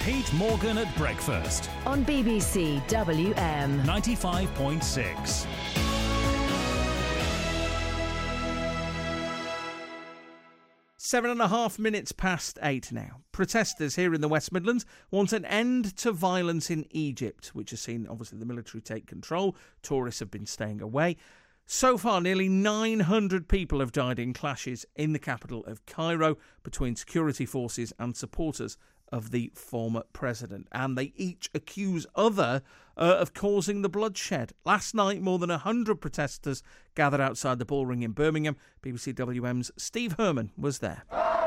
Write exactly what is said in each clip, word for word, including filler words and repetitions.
Pete Morgan at breakfast on B B C W M ninety-five point six. Seven and a half minutes past eight now. Protesters here in the West Midlands want an end to violence in Egypt, which has seen, obviously, the military take control. Tourists have been staying away. So far, nearly nine hundred people have died in clashes in the capital of Cairo between security forces and supporters of the former president. And they each accuse other uh, of causing the bloodshed. Last night, more than one hundred protesters gathered outside the Bullring in Birmingham. B B C W M's Steve Herman was there.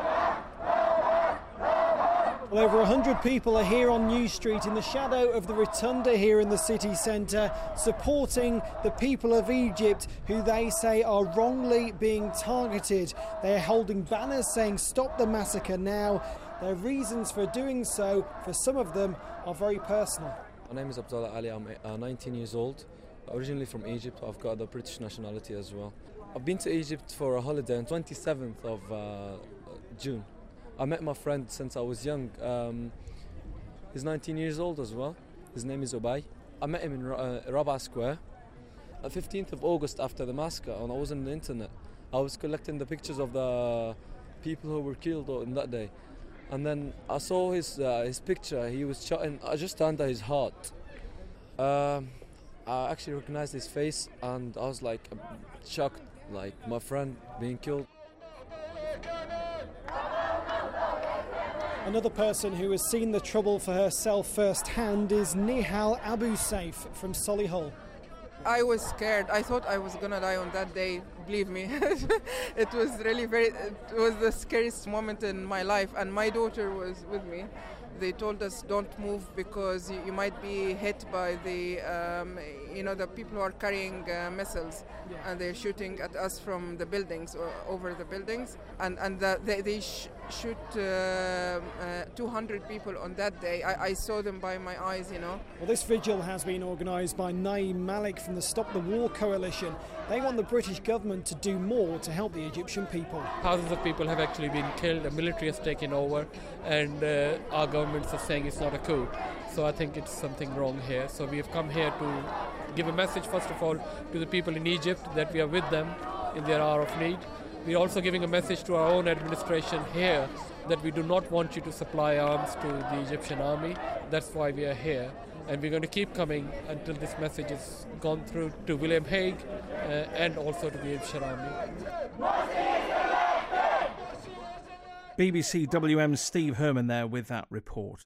Well, over one hundred people are here on New Street in the shadow of the Rotunda here in the city centre, supporting the people of Egypt, who they say are wrongly being targeted. They're holding banners saying "Stop the massacre now." Their reasons for doing so, for some of them, are very personal. My name is Abdullah Ali. I'm uh, nineteen years old, originally from Egypt. I've got the British nationality as well. I've been to Egypt for a holiday on twenty-seventh of uh, June. I met my friend since I was young. Um, he's nineteen years old as well. His name is Ubay. I met him in uh, Rabaa Square. On fifteenth of August, after the massacre, and I was on the internet, I was collecting the pictures of the people who were killed on that day. And then I saw his uh, his picture. He was shot in, uh, just under his heart. Um, I actually recognized his face, and I was like shocked, like my friend being killed. Another person who has seen the trouble for herself firsthand is Nihal Abu Saif from Solihull. I was scared. I thought I was gonna die on that day. Believe me, it was really very. It was the scariest moment in my life, and my daughter was with me. They told us don't move because you, you might be hit by the, um, you know, the people who are carrying uh, missiles, yeah. And they're shooting at us from the buildings or over the buildings, and and the, they they sh- shoot uh, uh, two hundred people on that day. I, I saw them by my eyes, you know. Well, this vigil has been organised by Naeem Malik from the Stop the War Coalition. They want the British government to do more to help the Egyptian people. Thousands of people have actually been killed. The military has taken over, and uh, our government is saying it's not a coup. So I think it's something wrong here. So we have come here to give a message, first of all, to the people in Egypt that we are with them in their hour of need. We're also giving a message to our own administration here that we do not want you to supply arms to the Egyptian army. That's why we are here. And we're going to keep coming until this message is gone through to William Hague uh, and also to the Egyptian army. B B C W M's Steve Herman there with that report.